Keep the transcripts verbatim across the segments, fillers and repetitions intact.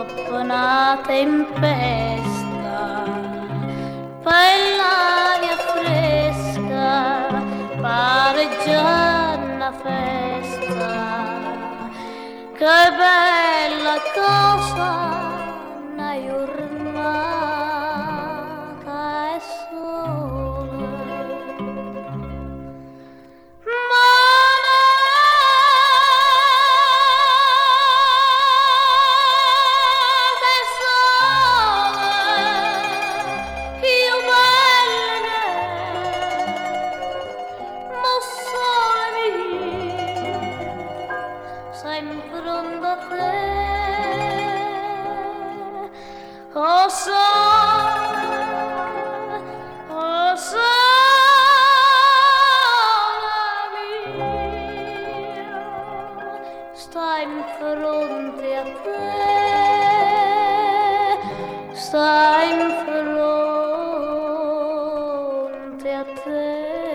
dopo una tempesta, per l'aria fresca, pare già una festa. Che bella cosa, una giornata è sola. Sempre onda te, oh sole, oh sole mio, sta in fronte a te, sta in fronte a te.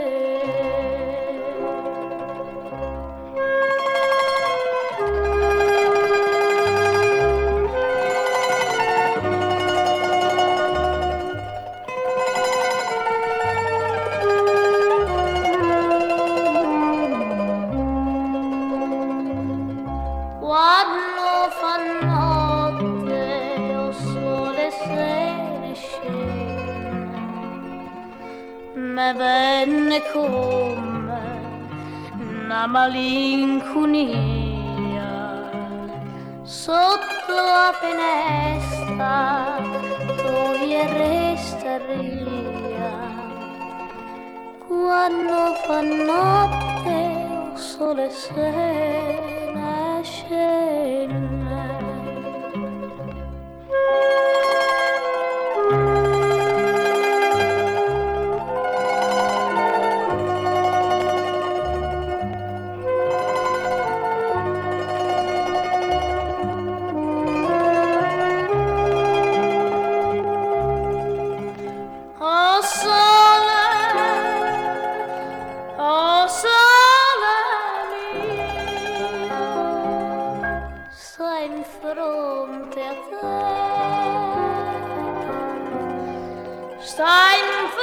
Quando fa notte o sole se ne scende, me venne come una malinconia sotto la finestra, togliere restaria. Quando fa notte o sole se ne scende. Oh sole, oh sole mio, sta in fronte a te, sta in fronte